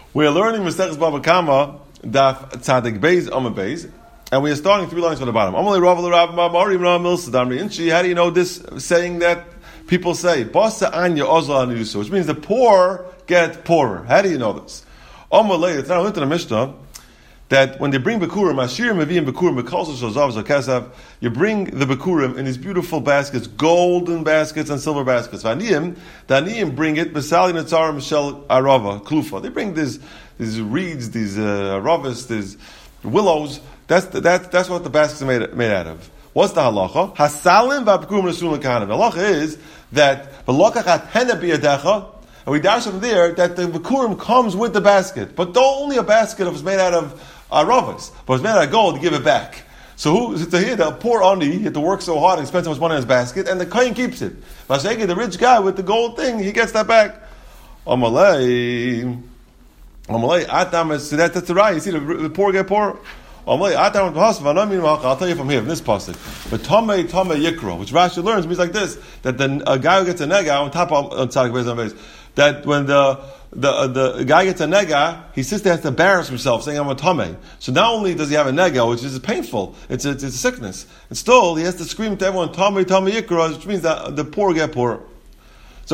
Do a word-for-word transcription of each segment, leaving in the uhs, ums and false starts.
We are learning Maseches Bava Kama, Daf Tzadik Beis, Amud Beis, and we are starting three lines from the bottom. How do you know this saying that people say? Which means the poor get poorer. How do you know this? It's not into the Mishnah that when they bring Bekurim, Ashir Mevim Bekurim, Bekalsa Shozav Zokesav, you bring the Bekurim in these beautiful baskets, golden baskets and silver baskets. Vaniyim, the Aniyim bring it, Besali Netzarim Mishel Arava, Klufa. They bring these these reeds, these uh, aravas, these willows. That's the, that, that's what the baskets are made, made out of. What's the halacha? Hasalim v'Bekurim Nesul L'Kahanim. The halacha is that V'lokachat Hena B'yadecha, and we dash from there that the Bekurim comes with the basket, but only a basket if it's made out of aravas, but it's made out of gold to give it back. So who to hear the poor ani, he had to work so hard and spend so much money on his basket, and the kohen keeps it. Mashayki, the rich guy with the gold thing, he gets that back. Amalei, Amalei, Atam is that, that's the right. You see, the, the poor get poorer. Amalei, Atam I'll tell you from here, from this pasuk. But Tomei Tomei Yikro, which Rashi learns means like this: that the a guy who gets a nega on top of on tzadik beis on beis, that when the The uh, the guy gets a nega, he sits there has to embarrass himself, saying I'm a tamei. So not only does he have a nega, which is painful, it's a, it's a sickness, and still he has to scream to everyone, tamei, tamei yikra, which means that the poor get poorer. So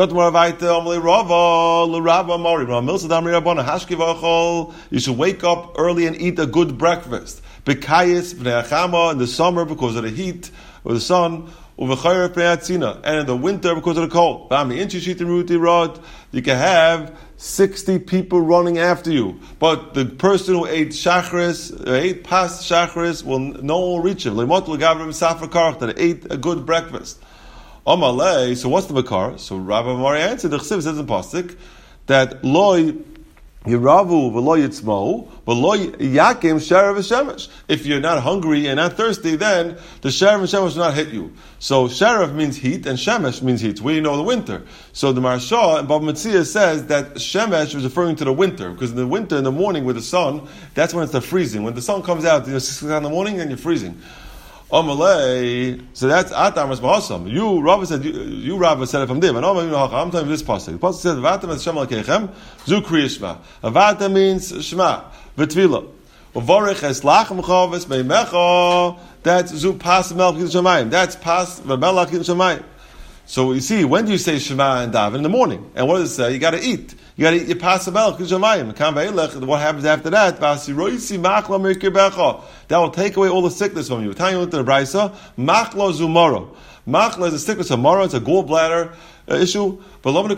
you should wake up early and eat a good breakfast. Bekayis b'nei achama in the summer because of the heat or the sun. And in the winter because of the cold. You can have sixty people running after you, but the person who ate shachris, ate past shachris, will no one will reach him. That ate a good breakfast. So what's the makar? So Rabbi Mari answered. The Chsiv says in pasuk that loy Yiravu v'lo yitzmau v'lo yakim sharav v'shemesh. If you're not hungry and not thirsty, then the sharav and shemesh will not hit you. So sharav means heat and shemesh means heat. We know the winter. So the Maharsha and Bava Metzia says that shemesh was referring to the winter because in the winter, in the morning with the sun, that's when it's the freezing. When the sun comes out, you know, six o'clock in the morning, then you're freezing. Amalei, so that's Atam as Bahasam. You, Rabbi said, you, you Rabbi said it from there. I'm telling you this pasuk. The pasuk says, "Avatam es Shem Alkeichem, zu kriya Shema." Avatam means Shema, v'tefila. Uvarich es lachem chavis meimecha. That's zu pas melch kiddush shamayim. That's pas v'melach kiddush shamayim. So you see, when do you say Shema and Daven? In the morning. And what does it say? You got to eat. You got to eat your pas melch kiddush shamayim. What happens after that? That will take away all the sickness from you. Tell you into the Brisa, machlo zumaro. Machlo is a sickness of maro. It's a gallbladder uh, issue. In the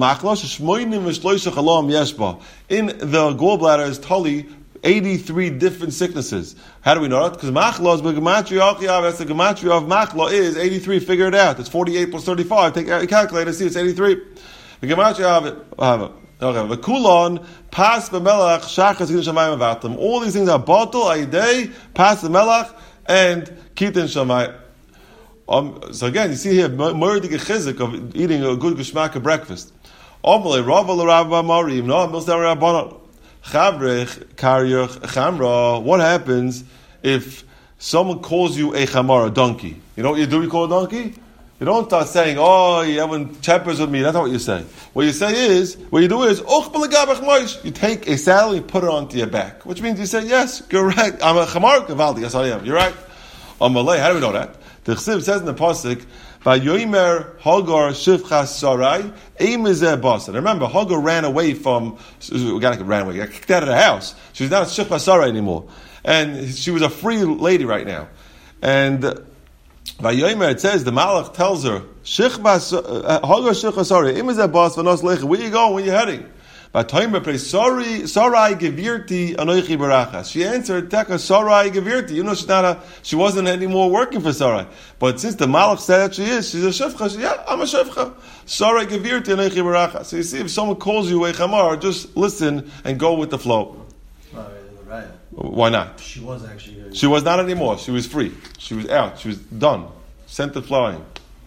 gallbladder is totally eighty-three different sicknesses. How do we know that? Because machlo is gematria. That's the gematria of machlo is eighty-three. Figure it out. It's forty-eight plus thirty-five. Take a calculator. See, it's eighty-three. The gematria of it. Okay, the kulon pas b'melach shachas kiddush shamayim avatam. All these things are batel aidei pas b'melach and kitin shamayim. Um, so again, you see here murdik chizik of eating a good geshmak breakfast. Omle rava l'rava marim no milsam rabbanon chavrich karyach chamra. What happens if someone calls you a chamar, a donkey? You know what you do? You call a donkey. You don't start saying, "Oh, you having chappers with me." That's not what you say. What you say is, what you do is, you take a saddle, you put it onto your back, which means you say, "Yes, correct. I'm a chamar gavaldi. Yes, I am. You're right." On Malay, how do we know that? The Chsiv says in the pasuk, "Vayomer Hagar shivchas sarai eimezeh basa." Remember, Hagar ran away from. Got ran away. Got kicked out of the house. She was not a shivchas sarai anymore, and she was a free lady right now, and. Vayomer, it says the Malach tells her, "Shichbas Hagar shichbas sarai imizeh bas v'nos lecha." Where you going? Where you heading? Vayomer pray sorry sarai gevirti anoichi barachas. She answered, "Teka sarai gevirti." You know she's not a, she wasn't anymore working for Sarai. But since the Malach said that she is, she's a shivcha. She, yeah, I'm a shivcha. Sarai gevirti anoichi barachas. So you see, if someone calls you a chamar, just listen and go with the flow. Right. Why not? She was actually. Uh, she was not anymore. She was free. She was out. She was done. Sent it flying.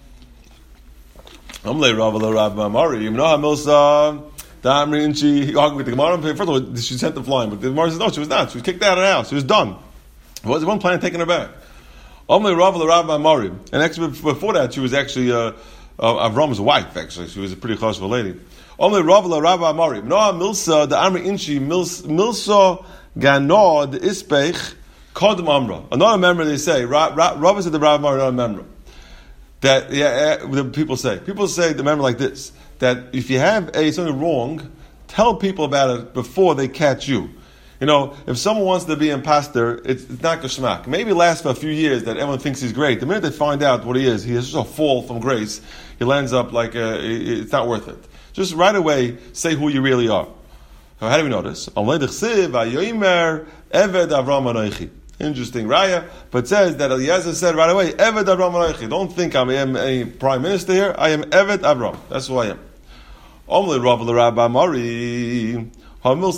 Amle Rav Rav Mamari. You know how Milsa Damri she argued with the Gemara. First of all, she sent it flying, but the Gemara says no, she was not. She was kicked out of the house. She was done. There was one plan taking her back. Amle Rav Rav Mamari. And actually, before that, she was actually uh, uh, Avram's wife. Actually, she was a pretty close lady. Only Ravla Rabbi Amari. Noah Milsa, the Amri Inchi, Milsa Ganod Ispech, Kodm Amra. Another member they say, Rabbi said the Rabbi Amari, another member. That, yeah, the people say. People say the member like this, that if you have a something wrong, tell people about it before they catch you. You know, if someone wants to be an imposter, it's, it's not geschmack. Maybe it lasts for a few years that everyone thinks he's great. The minute they find out what he is, he has just a fall from grace. He lands up like a, it's not worth it. Just right away, say who you really are. How do we know this? Interesting raya, but it says that Eliezer said right away, Eved Avram Anochi. Don't think I am a prime minister here. I am Eved Avram. That's who I am. Omle Rav Rabbi Mari. How do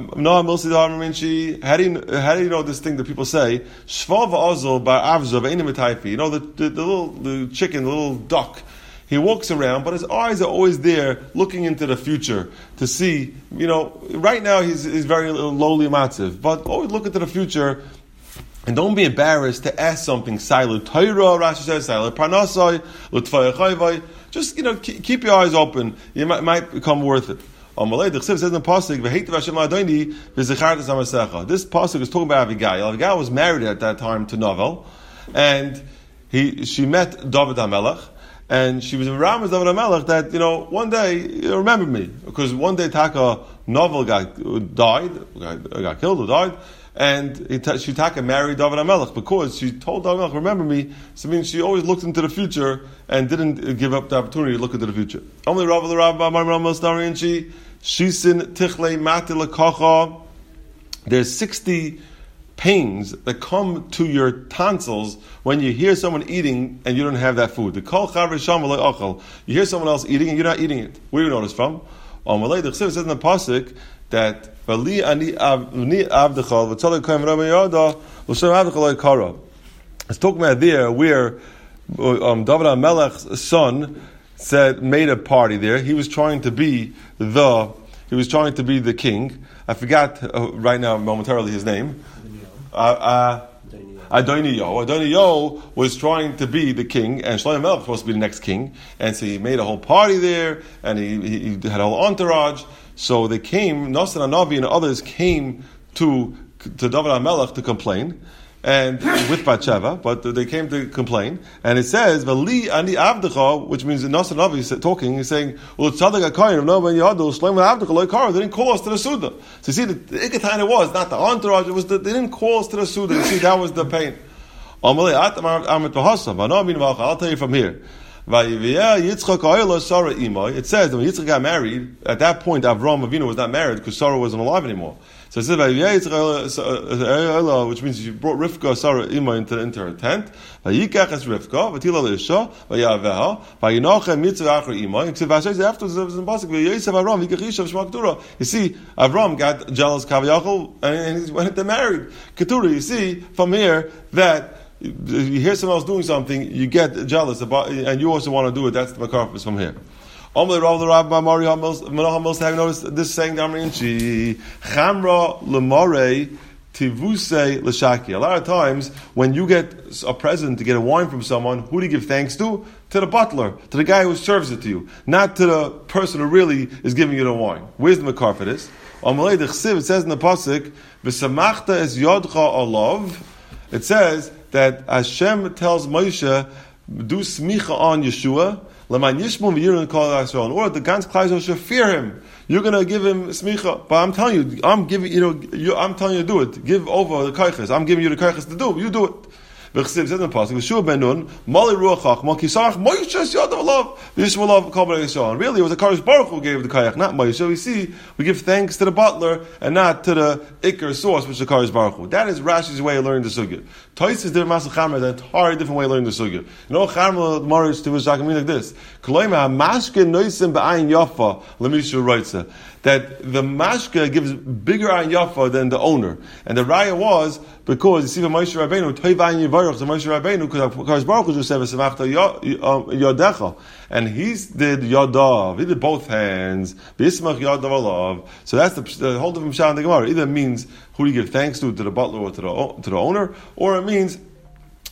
you how do you know this thing that people say? Shvav Azul by Avzav Einimatipi. You know the, the the little the chicken, the little duck. He walks around, but his eyes are always there, looking into the future to see. You know, right now he's he's very lowly matziv, but always look into the future. And don't be embarrassed to ask something. Silent Torah, Rashi says, silent Parnasai, L'tfayachayvay. Just, you know, keep your eyes open. You might, might become worth it. Amalei, the Chsiv says in the pasuk, "V'heitav Hashem Adoni v'zechartas hamasecha." This pasuk is talking about Abigail. Abigail was married at that time to Novel, and he she met David HaMelech, and she was around with David HaMelech that, you know, one day, you know, remember me, because one day Taka Novel got died, got, got killed or died. And she taka married David HaMelech because she told David HaMelech, remember me. So I mean, she always looked into the future and didn't give up the opportunity to look into the future. Only Rav the Rabbi and she shisin tichle matila kacha. There's sixty pains that come to your tonsils when you hear someone eating and you don't have that food. The kol chaver sham v'lo achal. You hear someone else eating and you're not eating it. Where do you know this from? On Malay, the Chsiv says in the pasuk that Vali ani avdechal v'tzalei koyim rabbi Yoda l'shem avdechal lo'ikara. It's talking about there where um, David HaMelech's son said made a party there. He was trying to be the he was trying to be the king. I forgot uh, right now momentarily his name. Uh, uh, Adoniyo. Adoniyo was trying to be the king, and Shlomo Melech was supposed to be the next king, and so he made a whole party there, and he, he, he had a whole entourage. So they came, Nosson HaNavi and others came to to David HaMelech to complain, and with Bathsheba, but they came to complain, and it says, "V'li ani avdecha," which means Nosson HaNavi is talking, he's saying, "Well, tzaddik hakayin, no ben yadu, shleim avdecha lo'ikara." They didn't call us to the suda. So you see, the, the ikatain was not the entourage; it was the, they didn't call us to the suda. You see, that was the pain. I'll tell you from here. It says that when Yitzchak got married, at that point Avraham Avinu was not married because Sarah wasn't alive anymore. So it says, which means she brought Rivka, Sarah, Ima into, into her tent. Afterwards, you see, Avram got jealous, and he went to married. Keturah, you see from here that you hear someone else doing something, you get jealous about, and you also want to do it. That's the makarfis from here. Have you noticed this saying? Chamra lemore tivuse l'shaki. A lot of times, when you get a present to get a wine from someone, who do you give thanks to? To the butler, to the guy who serves it to you, not to the person who really is giving you the wine. Where's the makar for this? It says in the pasuk, "V'samachta es yodcha olav." It says that Hashem tells Moshe, do smicha on Yeshua, l'man yishmon v'yirun kol Yisrael. In order the Gans Klal Yisrael should fear him. You're going to give him smicha, but I'm telling you, I'm giving you know, you, I'm telling you to do it. Give over the kaiches. I'm giving you the kaiches to do. You do it. V'chsiv says in the pasuk, Yeshua ben Nun, Mali ruach chachma kisarach Moshe yadav alav v'yishma alav kol b'nei Yisrael. And really, it was the Kadosh Baruch who gave the kayach, not Moshe. So we see, we give thanks to the butler and not to the ikar source, which is the Kadosh Baruch Hu. That is Rashi's way of learning the sugya. Tois is different masach chamra, an entirely different way of learning the sugya. You know, chamra marriage to his shakamim like this. Koloima mashke noisim ba'ayin yafa lemishu roitza. That the mashke gives bigger ayin yafa than the owner, and the raya was because you see the Moshe Rabbeinu toivayin yivarach the Moshe Rabbeinu because Baruch Hu just said v'samachta yodecha, and he did yodav, he did both hands v'ismach yodav alav. So that's the, the whole different pshat in the Gemara. Either means who do you give thanks to, to the butler or to the to the owner, or it means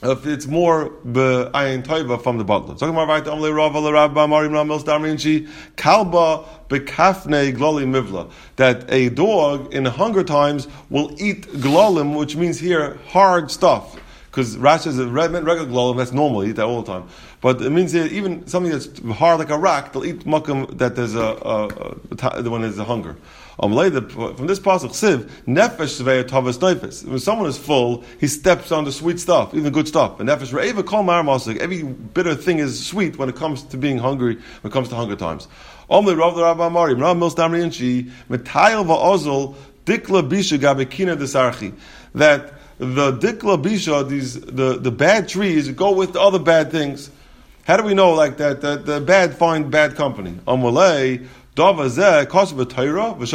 if it's more be'ayin toiva from the butler. Talking about right, Amle Rava LeRabba Marim Ramils Darminchi Kalba bekafne gloli mivla, that a dog in hunger times will eat glolim, which means here hard stuff. Because Rashi is a regular glolim, that's normal, they eat that all the time. But it means here, even something that's hard like a rock, they'll eat makam that there's a, a, a, a when there's a hunger. Um, from this pasuk, siv nefesh svei tavas nefesh. When someone is full, he steps on the sweet stuff, even good stuff. And nefesh re'eva kol mar masik. Every bitter thing is sweet when it comes to being hungry. When it comes to hunger times. Omle rav the rabba mari rav mils damri inchi metayel va'ozol dikla bisha gabekina desarchi. That the dikla bisha, these the, the bad trees go with the other bad things. How do we know like that? That the bad find bad company. Amalei. First of all, it's in Torah and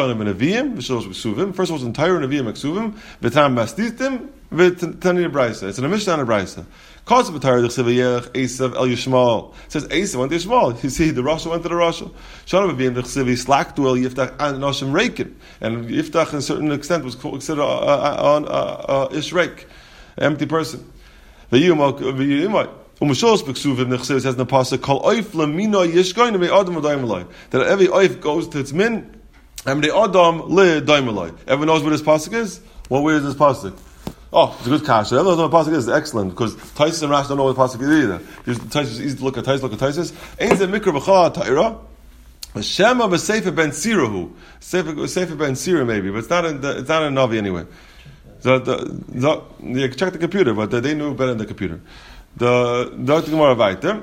Nevi'im Aksuvim. V'tam Mastistim v'Tani Nebraisa. It's in a Mishnah and Nebraisa. Kos b'Torah d'chsev Esav El Yishmael. It says Esav went to Yishmael. You see, the Rasha went to the Rasha. Shana Nevi'im d'chsev Slaktu El Yiftach and Noshim Reikin. And Yiftach, in a certain extent, was considered on Ishreik, an empty person. V'Yimai. Umashos b'ksuvim nechsev says in the pasuk kol oif lemino yishgoyin me adam l'daimelai, that every oif goes to its min and the adam l'daimelai. Everyone knows what this pasuk is. Well, where is this pasuk? Oh, it's a good kasha. Everyone knows what the pasuk is. It's excellent because Taisus and Rash don't know what the pasuk is either. Taisus is easy to look at. Taisus look at Taisus. Ein ze mikra b'chol ha'ta'ira. Shema b'sefer ben sirahu. Sefer ben sirah maybe, but it's not in the, it's not in Navi anyway. So the, the, the check the computer, but they knew better than the computer. The Doctor Gemara weiter.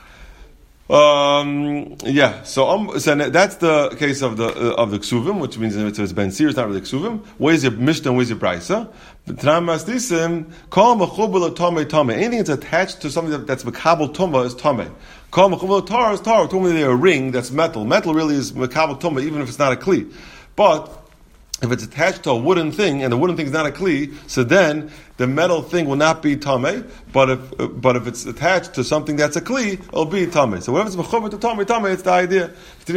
Um, yeah, so um, so that's the case of the uh, of the ksuvim, which means it's ben sir, it's not really ksuvim. Where's your mishnah? Where's your brisa? Anything that's attached to something that's makabel tumah is tameh. Kol mechubel tar is tar. Told me a ring that's metal. Metal really is makabel tumah, even if it's not a kli. But if it's attached to a wooden thing, and the wooden thing is not a kli, so then the metal thing will not be tameh. But if uh, but if it's attached to something that's a kli, it'll be tameh. So whatever it's mechuber to tameh, tameh, it's the idea.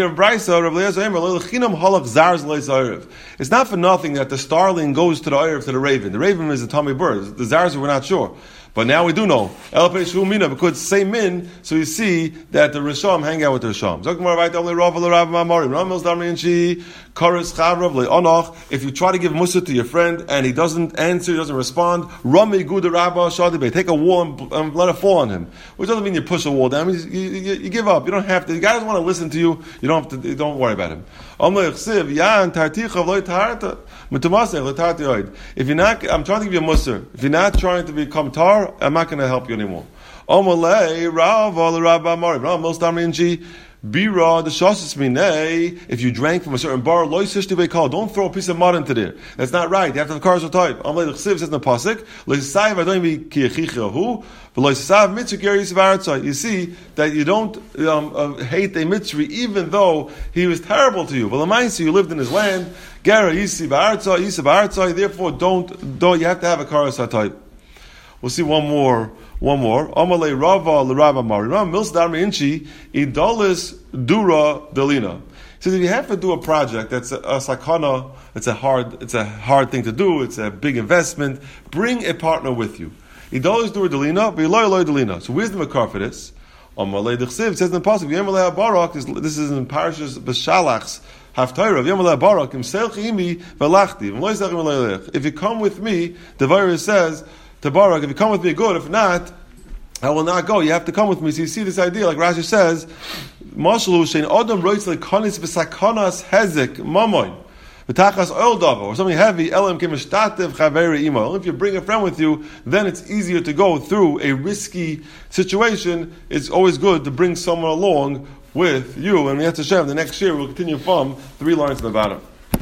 It's not for nothing that the starling goes to the erev to the raven. The raven is a tameh bird. The zarza we're not sure. But now we do know. Because it's the same min, so you see that the Risham hang out with the Risham. If you try to give mussar to your friend and he doesn't answer, he doesn't respond, take a wall and, and let it fall on him. Which doesn't mean you push a wall down. You, you, you, you give up. You don't have to. The guy doesn't want to listen to you. You don't have to. Don't worry about him. If you're not, I'm trying to give you a mussar. If you're not trying to become tar, I'm not going to help you anymore. If you drank from a certain bar, don't throw a piece of mud into there. That's not right. You have to have the cars of type. Says in the pasuk, you see that you don't um, uh, hate a mitzri even though he was terrible to you. But you lived in his land. Therefore, don't, don't you have to have a car of type. We'll see one more. One more. Amalei Rava l'Rava Marira Mils Darmi Inchi Idolis Dura Delina. He says if you have to do a project that's a, a sakana, it's a hard, it's a hard thing to do. It's a big investment. Bring a partner with you. Idolis Dura Delina, V'Eloi Eloi Delina. So where's the makar for this? Amalei D'Chsiv says in the pasuk Yemalei Barak. This is in Parashas B'Shalachs. Haftarah Yemalei Barak Imsel Chimi V'Lachti. If you come with me, the virus says. Tabarak, if you come with me, good. If not, I will not go. You have to come with me. So you see this idea, like Rashi says, Mashalu shein adam roitz lekanis v'sakanas hezek mamoin v'tachas oil dava, or something heavy. Elam kemishtatev chaveri imo. Only if you bring a friend with you, then it's easier to go through a risky situation. It's always good to bring someone along with you. And Yetz Hashem, the next year we'll continue from three lines in the bottom.